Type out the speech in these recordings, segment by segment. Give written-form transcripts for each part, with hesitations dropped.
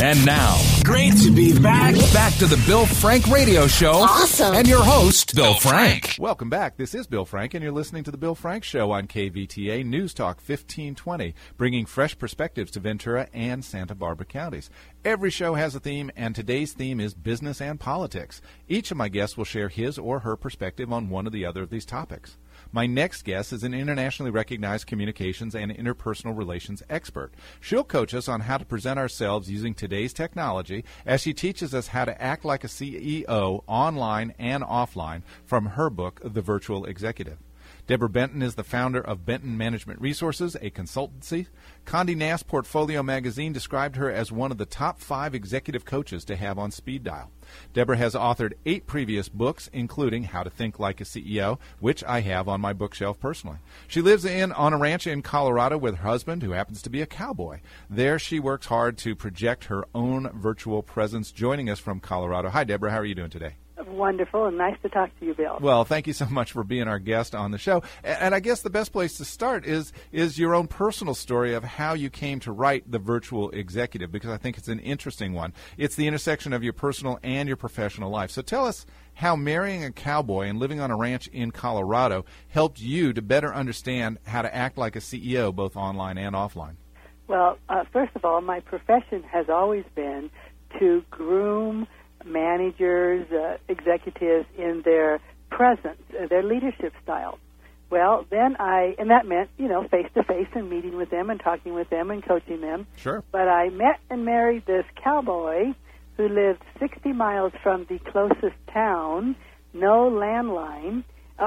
And now, Great to be back. back to the Bill Frank Radio Show. Awesome. And your host, Bill Frank. Welcome back. This is Bill Frank, and you're listening to The Bill Frank Show on KVTA News Talk 1520, bringing fresh perspectives to Ventura and Santa Barbara counties. Every show has a theme, and today's theme is business and politics. Each of my guests will share his or her perspective on one or the other of these topics. My next guest is an internationally recognized communications and interpersonal relations expert. She'll coach us on how to present ourselves using today's technology as she teaches us how to act like a CEO online and offline from her book, The Virtual Executive. Deborah Benton is the founder of Benton Management Resources, a consultancy. Condé Nast Portfolio magazine described her as one of the top 5 executive coaches to have on speed dial. Deborah has authored 8 previous books, including How to Think Like a CEO, which I have on my bookshelf personally. She lives on a ranch in Colorado with her husband, who happens to be a cowboy. There she works hard to project her own virtual presence. Joining us from Colorado. Hi, Deborah. How are you doing today? Wonderful, and nice to talk to you, Bill. Well, thank you so much for being our guest on the show. And I guess the best place to start is your own personal story of how you came to write The Virtual Executive, because I think it's an interesting one. It's the intersection of your personal and your professional life. So tell us how marrying a cowboy and living on a ranch in Colorado helped you to better understand how to act like a CEO, both online and offline. Well, first of all, my profession has always been to groom managers, executives in their presence, their leadership style. Well, then and that meant, face-to-face and meeting with them and talking with them and coaching them. Sure. But I met and married this cowboy who lived 60 miles from the closest town, no landline,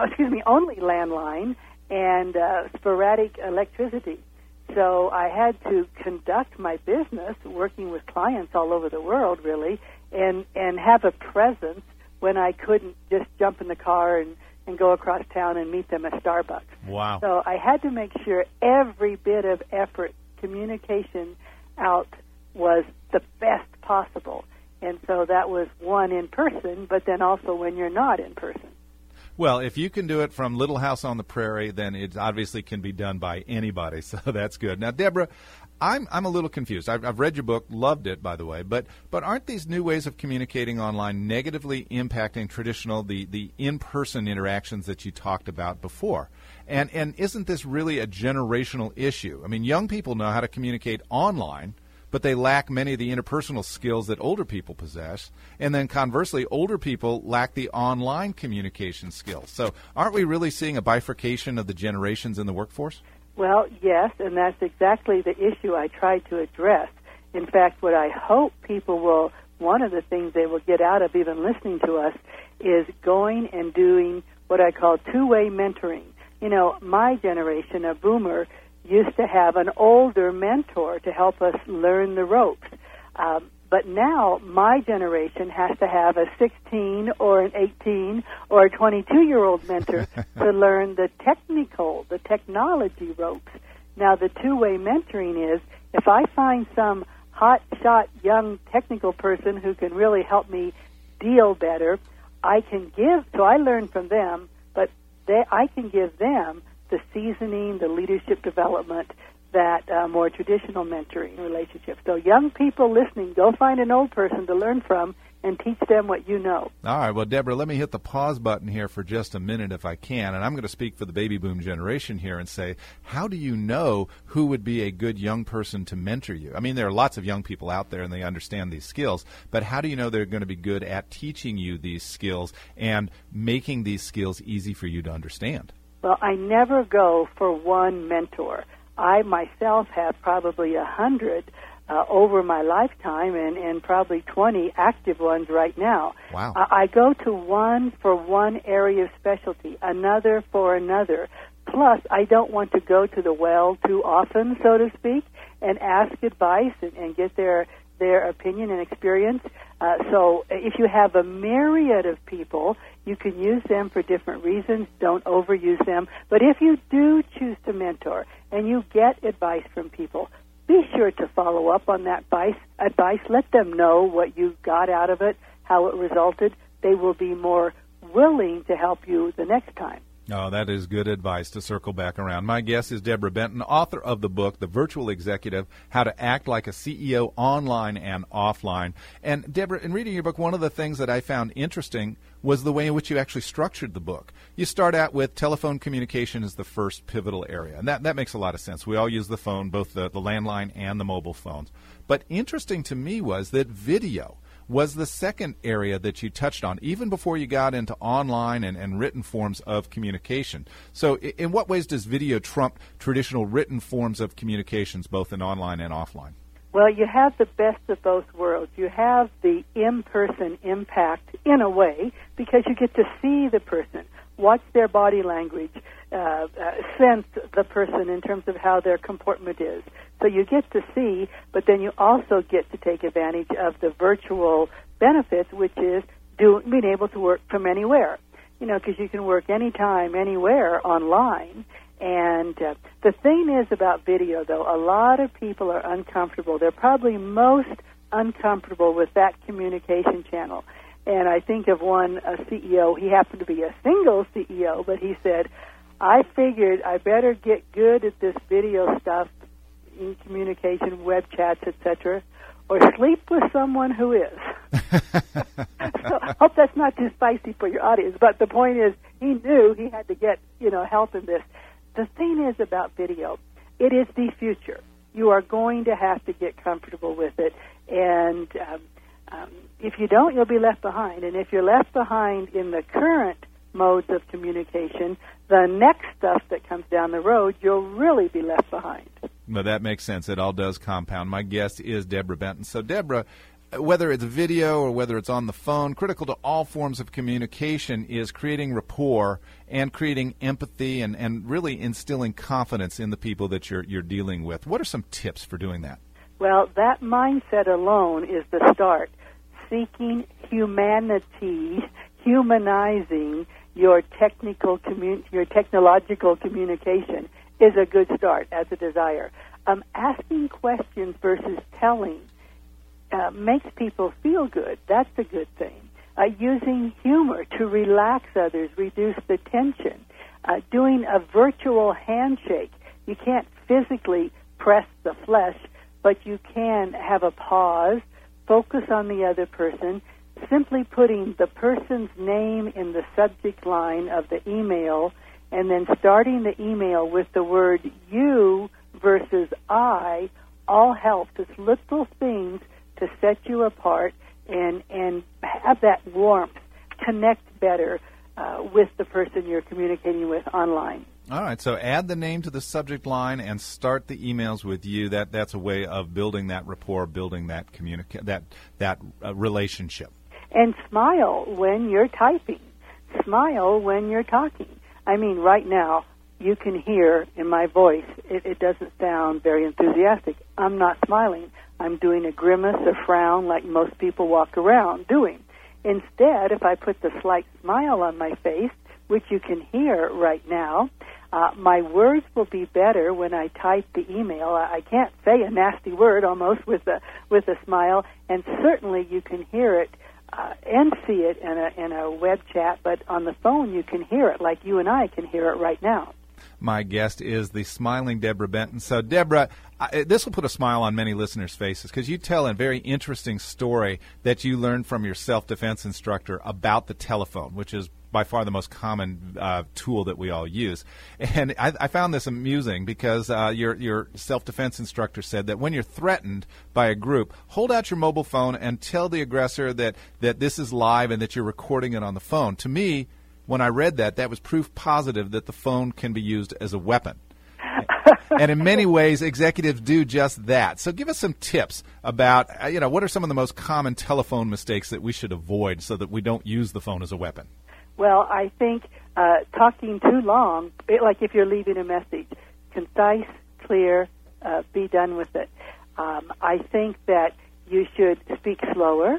only landline and sporadic electricity. So I had to conduct my business working with clients all over the world, really, and have a presence when I couldn't just jump in the car and go across town and meet them at Starbucks. Wow. So I had to make sure every bit of effort, communication out was the best possible. And so that was one in person, but then also when you're not in person. Well, if you can do it from Little House on the Prairie, then it obviously can be done by anybody, so that's good. Now, Deborah, I'm a little confused. I've read your book, loved it, by the way, but aren't these new ways of communicating online negatively impacting the in-person interactions that you talked about before? And isn't this really a generational issue? I mean, young people know how to communicate online, but they lack many of the interpersonal skills that older people possess. And then conversely, older people lack the online communication skills. So aren't we really seeing a bifurcation of the generations in the workforce? Well, yes, and that's exactly the issue I tried to address. In fact, what I hope one of the things they will get out of even listening to us is going and doing what I call two-way mentoring. My generation, a boomer, used to have an older mentor to help us learn the ropes. But now my generation has to have a 16 or an 18 or a 22-year-old mentor to learn the technology ropes. Now, the two-way mentoring is if I find some hot-shot young technical person who can really help me deal better, I learn from them, but I can give them the seasoning, the leadership development, that more traditional mentoring relationship. So young people listening, go find an old person to learn from and teach them what you know. All right. Well, Deborah, let me hit the pause button here for just a minute if I can. And I'm going to speak for the baby boom generation here and say, how do you know who would be a good young person to mentor you? I mean, there are lots of young people out there and they understand these skills, but how do you know they're going to be good at teaching you these skills and making these skills easy for you to understand? Well, I never go for one mentor. I myself have probably 100 over my lifetime and probably 20 active ones right now. Wow. I go to one for one area of specialty, another for another. Plus, I don't want to go to the well too often, so to speak, and ask advice and get their opinion and experience. So if you have a myriad of people, you can use them for different reasons. Don't overuse them. But if you do choose to mentor and you get advice from people, be sure to follow up on that advice. Let them know what you got out of it, how it resulted. They will be more willing to help you the next time. Oh, that is good advice to circle back around. My guest is Deborah Benton, author of the book, The Virtual Executive, How to Act Like a CEO Online and Offline. And Deborah, in reading your book, one of the things that I found interesting was the way in which you actually structured the book. You start out with telephone communication as the first pivotal area, and that makes a lot of sense. We all use the phone, both the landline and the mobile phones. But interesting to me was that video was the second area that you touched on, even before you got into online and written forms of communication. So in what ways does video trump traditional written forms of communications, both in online and offline? Well, you have the best of both worlds. You have the in-person impact in a way because you get to see the person, watch their body language, sense the person in terms of how their comportment is. So you get to see, but then you also get to take advantage of the virtual benefits, which is being able to work from anywhere. You know, because you can work anytime, anywhere online. And the thing is about video, though, a lot of people are uncomfortable. They're probably most uncomfortable with that communication channel. And I think of one CEO, he happened to be a single CEO, but he said, I figured I better get good at this video stuff in communication, web chats, etc., or sleep with someone who is. So I hope that's not too spicy for your audience, but the point is he knew he had to get, help in this. The thing is about video, it is the future. You are going to have to get comfortable with it, and if you don't, you'll be left behind. And if you're left behind in the current modes of communication, the next stuff that comes down the road, you'll really be left behind. Well, that makes sense. It all does compound. My guest is Deborah Benton. So, Deborah, whether it's video or whether it's on the phone, critical to all forms of communication is creating rapport and creating empathy and really instilling confidence in the people that you're dealing with. What are some tips for doing that? Well, that mindset alone is the start. Seeking humanity, humanizing your technological communication is a good start as a desire. Asking questions versus telling makes people feel good. That's a good thing. Using humor to relax others, reduce the tension. Doing a virtual handshake. You can't physically press the flesh, but you can have a pause, focus on the other person, simply putting the person's name in the subject line of the email and then starting the email with the word you versus I all help. It's little things to set you apart and have that warmth, connect better with the person you're communicating with online. All right, so add the name to the subject line and start the emails with you. That's a way of building that rapport, building that that relationship. And smile when you're typing. Smile when you're talking. I mean, right now, you can hear in my voice, it doesn't sound very enthusiastic. I'm not smiling. I'm doing a grimace, a frown, like most people walk around doing. Instead, if I put the slight smile on my face, which you can hear right now, my words will be better when I type the email. I can't say a nasty word almost with a smile, and certainly you can hear it and see it in a web chat, but on the phone you can hear it like you and I can hear it right now. My guest is the smiling Deborah Benton. So, Deborah, this will put a smile on many listeners' faces because you tell a very interesting story that you learned from your self-defense instructor about the telephone, which is by far the most common tool that we all use. And I found this amusing because your self-defense instructor said that when you're threatened by a group, hold out your mobile phone and tell the aggressor that this is live and that you're recording it on the phone. To me, when I read that was proof positive that the phone can be used as a weapon. And in many ways, executives do just that. So give us some tips about, what are some of the most common telephone mistakes that we should avoid so that we don't use the phone as a weapon? Well, I think talking too long, like if you're leaving a message, concise, clear, be done with it. I think that you should speak slower.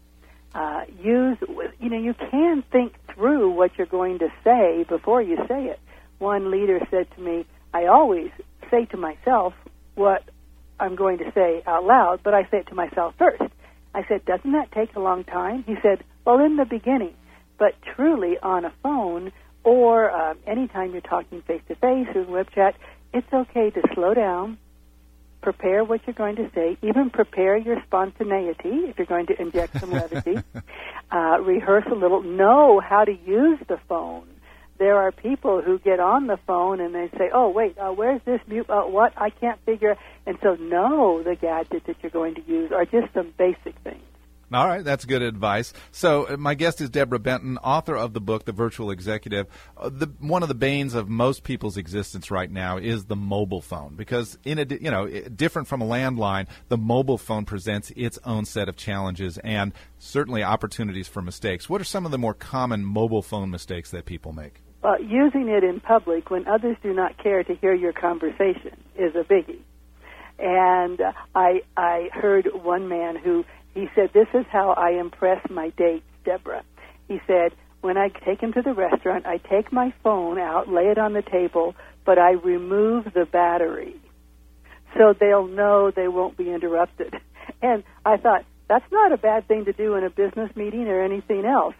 You can think through what you're going to say before you say it. One leader said to me, I always say to myself what I'm going to say out loud, but I say it to myself first. I said, doesn't that take a long time? He said, well, in the beginning. But truly, on a phone, or anytime you're talking face-to-face or web chat, it's okay to slow down, prepare what you're going to say, even prepare your spontaneity if you're going to inject some levity, rehearse a little, know how to use the phone. There are people who get on the phone and they say, oh, wait, where's this mute? What? I can't figure. And so know the gadget that you're going to use are just some basic things. All right, that's good advice. So my guest is Deborah Benton, author of the book, The Virtual Executive. One of the banes of most people's existence right now is the mobile phone, because different from a landline, the mobile phone presents its own set of challenges and certainly opportunities for mistakes. What are some of the more common mobile phone mistakes that people make? Using it in public when others do not care to hear your conversation is a biggie. And I heard one man he said, this is how I impress my dates, Deborah. He said, when I take him to the restaurant, I take my phone out, lay it on the table, but I remove the battery so they'll know they won't be interrupted. And I thought, that's not a bad thing to do in a business meeting or anything else.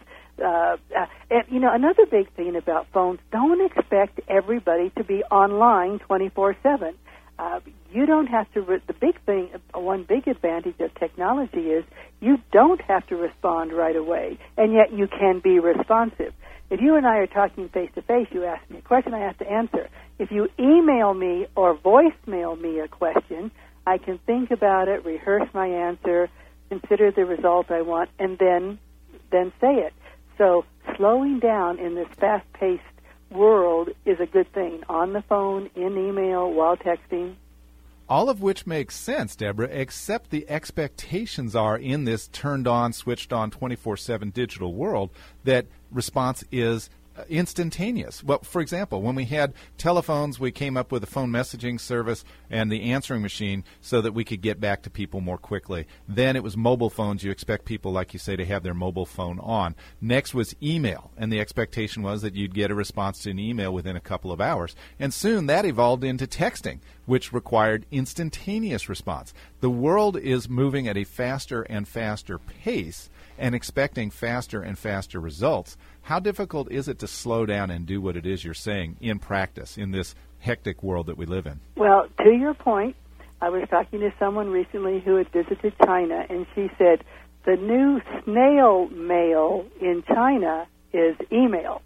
Another big thing about phones, don't expect everybody to be online 24/7. You don't have to, one big advantage of technology is you don't have to respond right away, and yet you can be responsive. If you and I are talking face-to-face, you ask me a question, I have to answer. If you email me or voicemail me a question, I can think about it, rehearse my answer, consider the result I want, and then say it. So slowing down in this fast-paced world is a good thing, on the phone, in email, while texting. All of which makes sense, Deborah, except the expectations are in this turned-on, switched-on, 24/7 digital world that response is instantaneous. Well, for example, when we had telephones, we came up with a phone messaging service and the answering machine so that we could get back to people more quickly. Then it was mobile phones. You expect people, like you say, to have their mobile phone on. Next was email, and the expectation was that you'd get a response to an email within a couple of hours. And soon that evolved into texting, which required instantaneous response. The world is moving at a faster and faster pace and expecting faster and faster results. How difficult is it to slow down and do what it is you're saying in practice in this hectic world that we live in? Well, to your point, I was talking to someone recently who had visited China, and she said the new snail mail in China is email.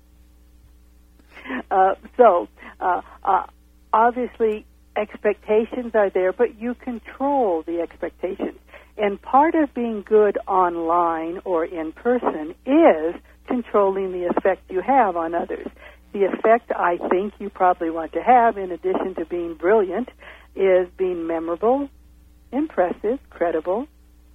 Obviously, expectations are there, but you control the expectations. And part of being good online or in person is controlling the effect you have on others. The effect I think you probably want to have, in addition to being brilliant, is being memorable, impressive, credible,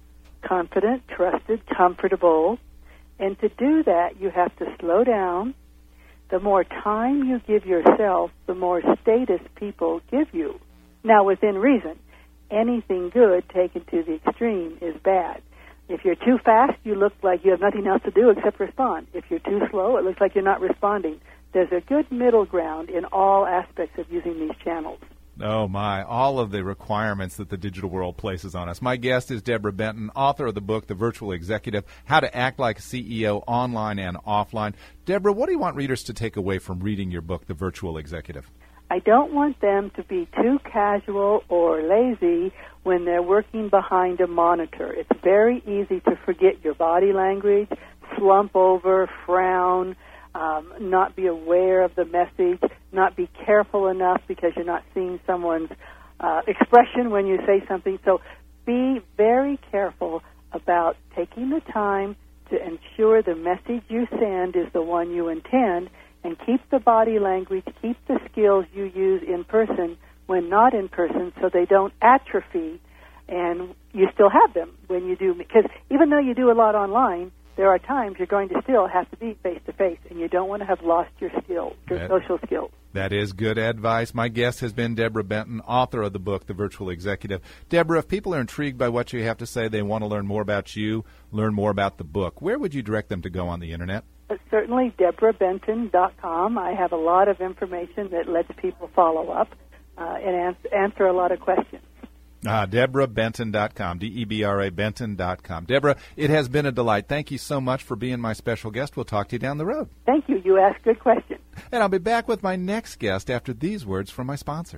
confident, trusted, comfortable. And to do that, you have to slow down. The more time you give yourself, the more status people give you. Now, within reason. Anything good taken to the extreme is bad. If you're too fast, you look like you have nothing else to do except respond. If you're too slow, it looks like you're not responding. There's a good middle ground in all aspects of using these channels. Oh, my. All of the requirements that the digital world places on us. My guest is Deborah Benton, author of the book, The Virtual Executive, How to Act Like a CEO Online and Offline. Deborah, what do you want readers to take away from reading your book, The Virtual Executive? I don't want them to be too casual or lazy when they're working behind a monitor. It's very easy to forget your body language, slump over, frown, not be aware of the message, not be careful enough because you're not seeing someone's expression when you say something. So be very careful about taking the time to ensure the message you send is the one you intend, and keep the body language, keep the skills you use in person when not in person so they don't atrophy and you still have them when you do. Because even though you do a lot online, there are times you're going to still have to be face-to-face, and you don't want to have lost your skills, your social skills. That is good advice. My guest has been Deborah Benton, author of the book, The Virtual Executive. Deborah, if people are intrigued by what you have to say, they want to learn more about you, learn more about the book, where would you direct them to go on the Internet? Certainly, DeborahBenton.com. I have a lot of information that lets people follow up and answer a lot of questions. DeborahBenton.com, DEBRA Benton.com. Deborah, it has been a delight. Thank you so much for being my special guest. We'll talk to you down the road. Thank you. You asked good questions. And I'll be back with my next guest after these words from my sponsor.